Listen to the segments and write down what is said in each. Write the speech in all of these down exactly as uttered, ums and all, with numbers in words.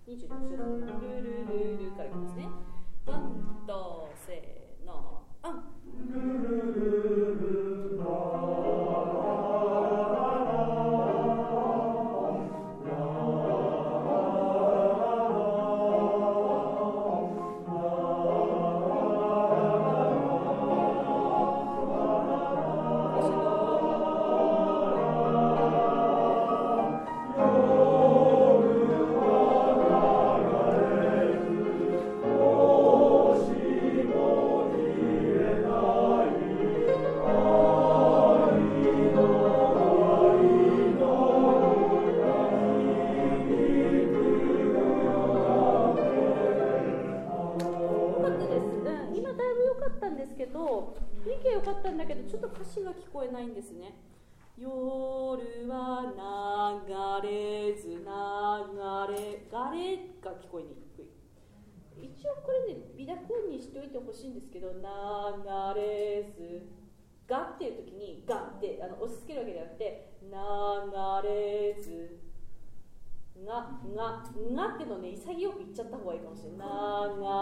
にじゅうろくルルルルルからいきますね。ワンとせーのアン。ないんですね。夜は流れず流れガレが聞こえにくい。一応これね微濁音にしておいてほしいんですけど、流れずがっていう時にがってあの押し付けるわけじゃなくて、流れずがががってのね潔く言っちゃった方がいいかもしれない。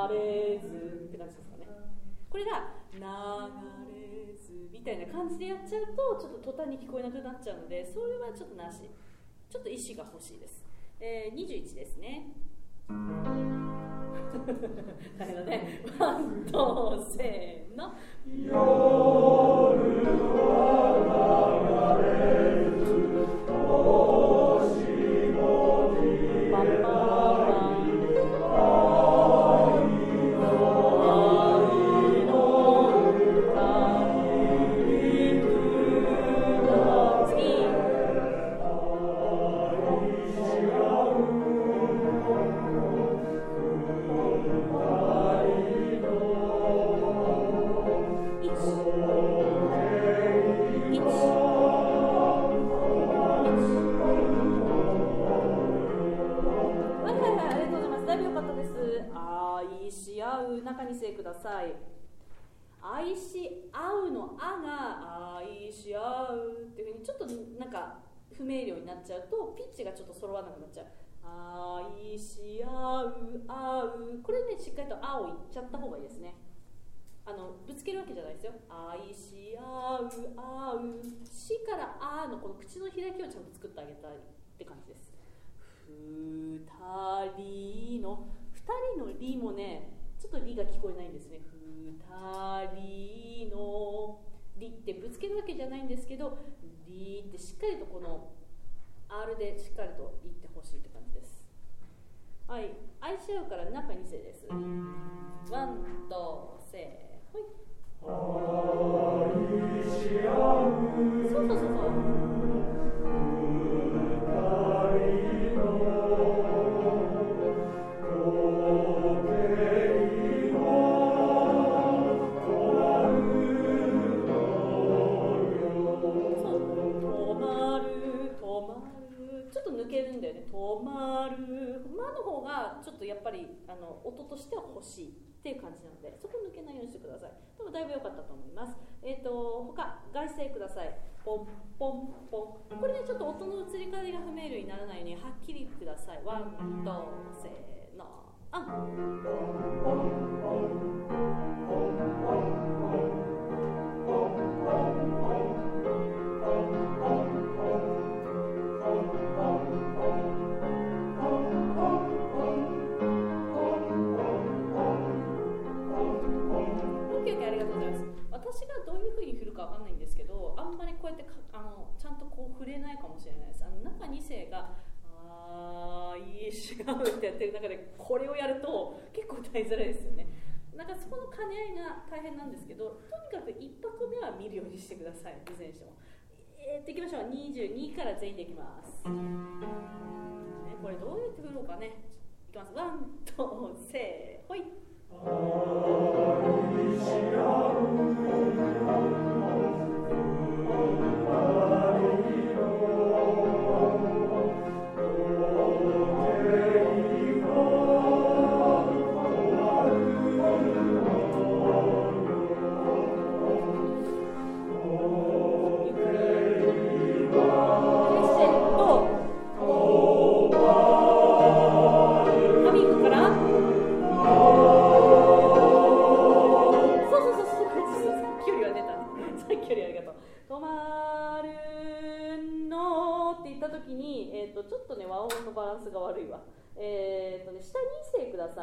流れずって感じですかね。これが流れずみたいな感じでやっちゃうとちょっと途端に聞こえなくなっちゃうので、それはちょっとなし。ちょっと意思が欲しいです。えー、にじゅういちですね。だけどね、ワンとせーの。夜は流れず星もパンパンください。愛し合うのあが愛し合うっていう風にちょっとなんか不明瞭になっちゃうとピッチがちょっと揃わなくなっちゃう。愛し合う合う、これねしっかりとあを言っちゃった方がいいですね。あのぶつけるわけじゃないですよ。愛し合う合う、しからあのこの口の開きをちゃんと作ってあげたいって感じです。二人の二人のりもねちょっとリが聞こえないんですね。二人のリってぶつけるわけじゃないんですけど、リってしっかりとこの R でしっかりと言ってほしいって感じです。はい、愛し合うから中に世です。ワンとせーほい。愛し合う。そうそうそうそう。二人の抜けるんだよね。止まる。まの方がちょっとやっぱりあの音としては欲しいっていう感じなので、そこ抜けないようにしてください。でもだいぶ良かったと思います。えっと他外声ください。ポンポンポン。これねちょっと音の移り変わりが不明瞭にならないようにはっきりください。ワンとせーのあん。私がどういう風に振るかわかんないんですけど、あんまりこうやってあのちゃんとこう振れないかもしれないです。あの中に声があーいいし合うってやってる中でこれをやると結構歌いづらいですよね。なんかそこの兼ね合いが大変なんですけど、とにかく一拍目は見るようにしてください。いずれにしても。えー、っていきましょう。にじゅうにから全員でいきます。ね、これどうやって振ろうかね。いきます。ワンとせーほい。愛し合う止まるのって言った時に、えー、とちょっとね和音のバランスが悪いわ。えーとね、下に声くださ